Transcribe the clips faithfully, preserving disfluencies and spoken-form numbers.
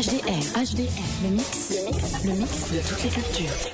H D R, H D R, le mix, le mix, le mix de toutes les cultures.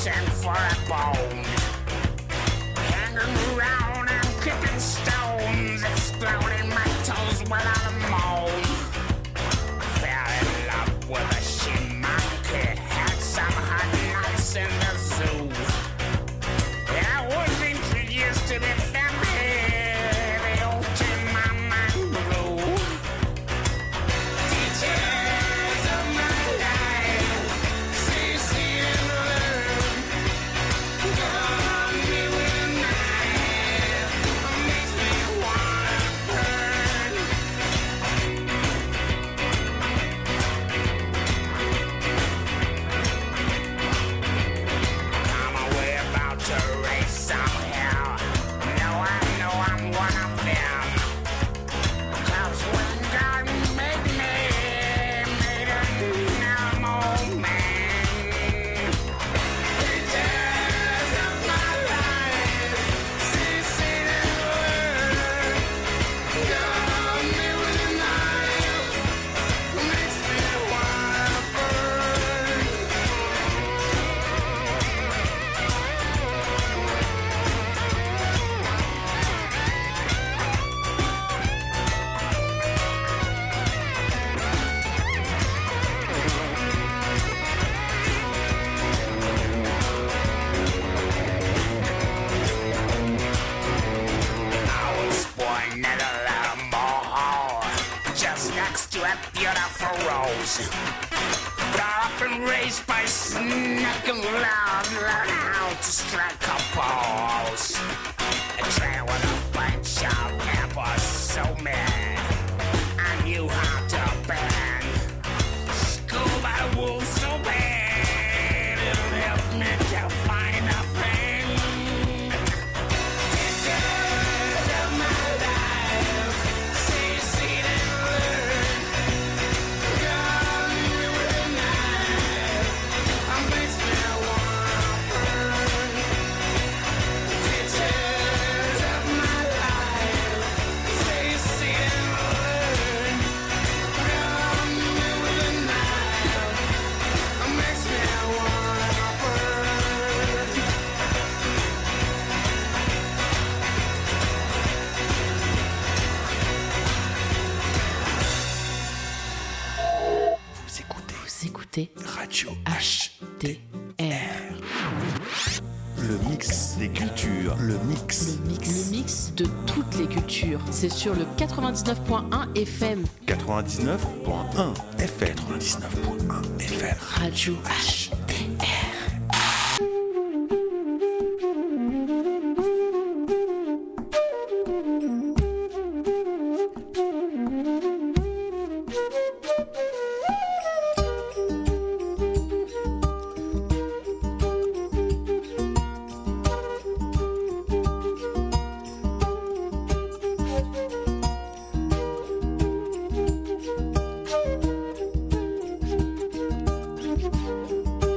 searching for a bone. Hanging around and kicking stones, exploding my toes without a moan. Fell in love with a she-monkey, had some hot nights in the zoo. I was introduced to the family, they all turned my mind blue. Teachers of my life, see, see and learn. Got me with a knife, makes me wanna burn. I'm away about to race somehow. No, I know I'm one of them. 'Cause when God made me, made a normal man. Pictures of my life, see, see and learn. Got me with a knife, makes me wanna burn. I was born in a little molehill, just next to a beautiful rose. Brought up and raised by snake and loud, learn how to strike a pose. A trail with a bunch of apples, so mad I knew how to bend. School by the wolves so bad, it'll help me to find a friend. Pictures of my life, see, see and learn. Got me with a knife, makes me wanna burn. Pictures of my life, see, see and learn. Got me with a knife, makes me wanna burn. Vous écoutez Vous écoutez Radio H T R. Le mix des cultures. Le mix. Le mix. Le mix de toutes les cultures. C'est sur le quatre-vingt-dix-neuf point un F M. quatre-vingt-dix-neuf point un F M. quatre-vingt-dix-neuf point un F M. Radio H T R. Thank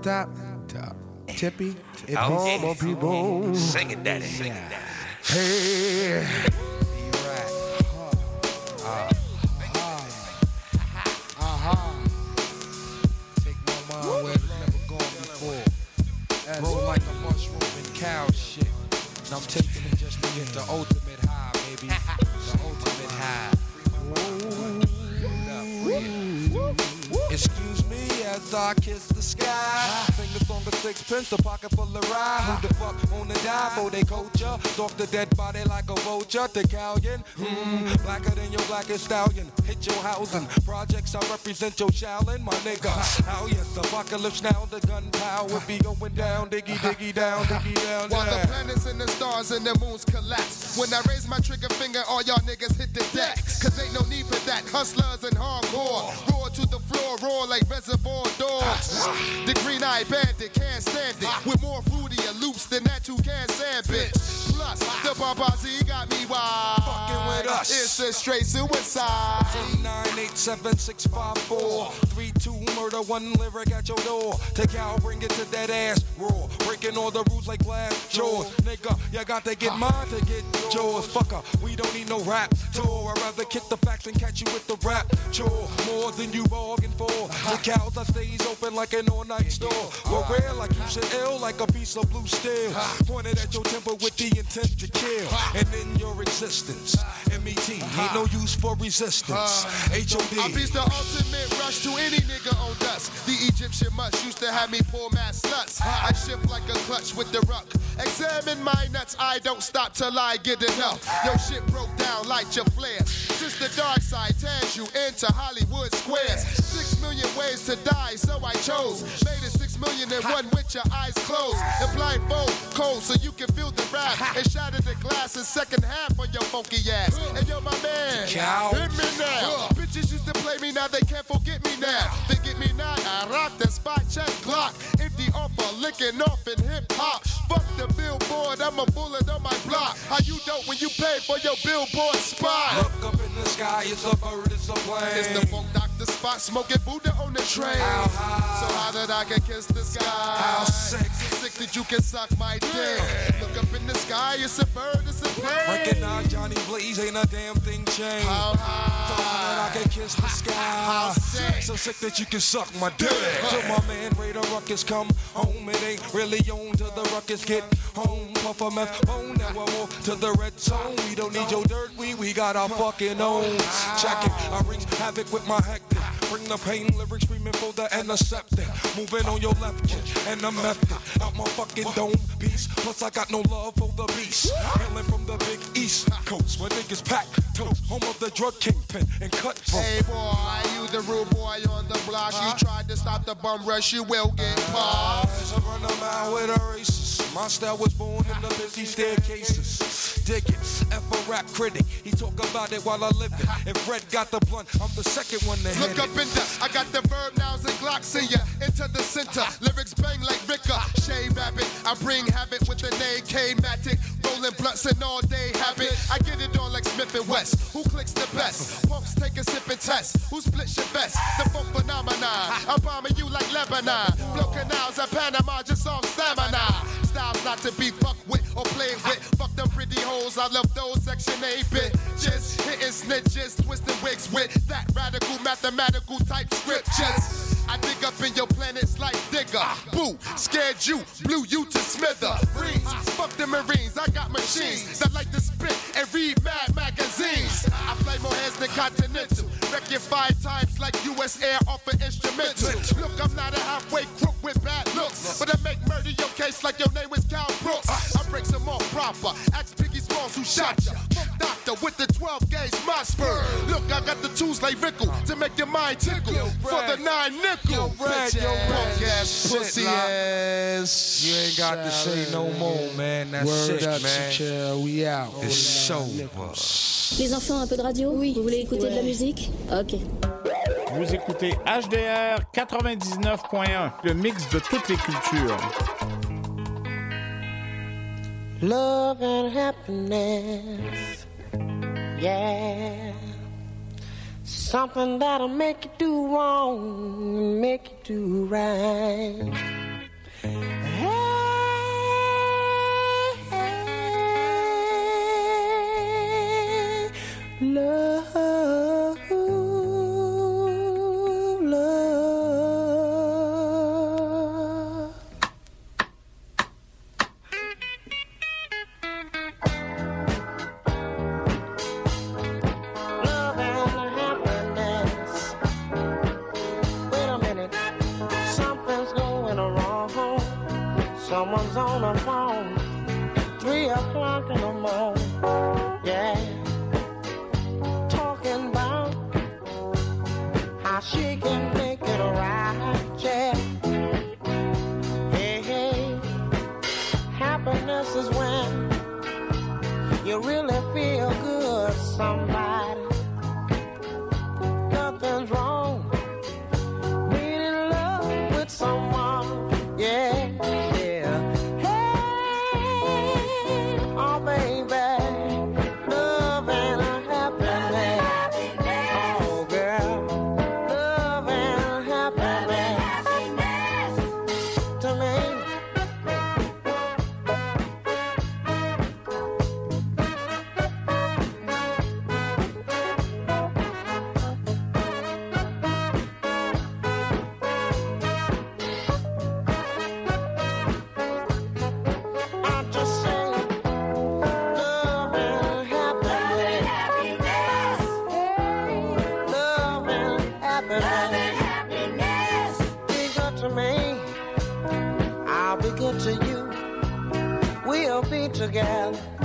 top, top, tippy, tippy. All my people. Sing it, daddy. Sing it, daddy. Hey. Roll like a mushroom and cow shit. And I'm taking it just to get the ultimate high, baby. The ultimate high. Excuse me as I kiss the sky. Fingers on the sixpence, the pocket full of rye. Who the fuck wanna die for they culture? Stalk the dead body like a vulture. The Callion, mm, blacker than your blackest stallion. Hit your housing. Projects, I represent your Shaolin, my nigga. Oh yes, apocalypse now, the gunpowder be going down. Diggy, diggy down, diggy down, down. While the planets and the stars and the moons collapse. When I raise my trigger finger, all y'all niggas hit the deck. Cause ain't no need for that. Hustlers and hardcore. Roar to the floor, roar like reservoir dogs. The green-eyed bandit can't stand it. With more fruitier loops than that two can stand, bitch. Plus, the Babazi got me wild. Fucking with us. It's a straight suicide. nine eight seven six five four three two murder, one lyric at your door. Take out, bring it to that ass raw. Breaking all the rules like glass jaws. Nigga, you got to get mine to get yours. Fucker, we don't need no rap tour. I'd rather kick the facts and catch you with the rap chore. More than you bargained for. The cows that stays open like an all-night store. We're rare like you should ill, like a piece of blue steel. Pointed at your temper with the intent to kill. And in your existence, M E T ain't no use for resistance. H O D. I beat the ultimate rush to any nigga on dust. The Egyptian must used to have me poor mad sluts. I shift like a clutch with the ruck. Examine my nuts, I don't stop till I get enough. Your shit broke down like your flares. Since the dark side turns you into Hollywood squares. Six million ways to die, so I chose. Made it six million and one with your eyes closed. And blindfold cold so you can feel the rap. And shatter the glass in second half on your funky ass. And you're my man. Cow. Hit me now. Bitches used to play me, now they can't forget me now. Forget me not, I rock the spot check Glock. Empty offer, licking off in hip hop. Fuck the billboard, I'm a bullet on my block. How you dope when you pay for your billboard spot? Look up in the sky, it's a bird, it's a plane. It's the funk doctor spot, smoking Buddha on the train. How high? So how that I can kiss the sky? How sick? So sick that you can suck my dick. Look up in the sky, it's a bird, it's a plane. Recognize Johnny Blaze, ain't a damn thing changed. How high? So that I can kiss the sky. How sick? So sick that you can suck my dick. Till my man Raider Ruckus come home, it ain't really on till the ruckus get home. Puff a meth bone, now we're more to the red zone. We don't need your dirt, we we got our fucking own. Check it, I wreak havoc with my hectic. Bring the pain, lyrics screaming for the antiseptic. Moving on your left kick and the method. Out my fucking dome piece. Plus I got no love for the beast. Hailing from the big east coast where niggas pack toast. Home of the drug kingpin and cut throat. Hey boy, you the rude boy on the block. You tried to stop the bum rush, you will get popped. I run a mile with a racist. My style was born in the busy staircases. Dig it, F a rap critic. He talk about it while I live it. If Red got the blunt, I'm the second one to hit Look up it. in the, I got the verb nouns and Glocks in ya. Into the center, lyrics bang like Ricker. Shea Rabbit, I bring habit with the name K-Matic. Rolling blunts and all day habit. I get it on like Smith and West. Who clicks the best? Punks take a sip and test. Who splits your vest? The funk phenomenon. I'm bombing you like Lebanon. Blow canals at Panama, just on stamina. Styles not to be fucked with or played with. Fuck them pretty hoes, I love those section eight bitches. Hitting snitches, twisting wigs with that radical mathematical type scriptures. I dig up in your planets like Digger. Boo, scared you, blew you to smithereens. Fuck the Marines, I got machines that like to spit and read mad magazines. I play more heads than Continental. Wreck you five times like U S Air off an instrumental. Look, I'm not a halfway crook with bad looks, but I make murder your case like your name is Cal Brooks. I break some off proper. Ask Biggie Smalls who shot ya. Funk doctor with the twelve gauge Mossberg. Look, I got the tools like Rickle to make your mind tickle. For the nine nickel. Yo, Red, yo, punk ass, pussy ass. You ain't got to say no more, man. That's Word it, up, man. Chill, we out. It's so. Les enfants, un peu de radio? Oui. Vous voulez écouter de la musique? Ok. Vous écoutez H D R quatre-vingt-dix-neuf point un, le mix de toutes les cultures. Love and happiness, yeah. Something that'll make you do wrong, make you do right. on the phone, three o'clock in the morning, yeah, talking about how she can make it right, yeah. Hey, hey, happiness is when you really feel good, somebody. Nothing's wrong being in love with someone, yeah, yeah. Hey, oh baby, love and happiness. Oh girl, love and happiness to me. I just say love and happiness. Love and happiness. Be good to me. I'll be good to you. We'll be together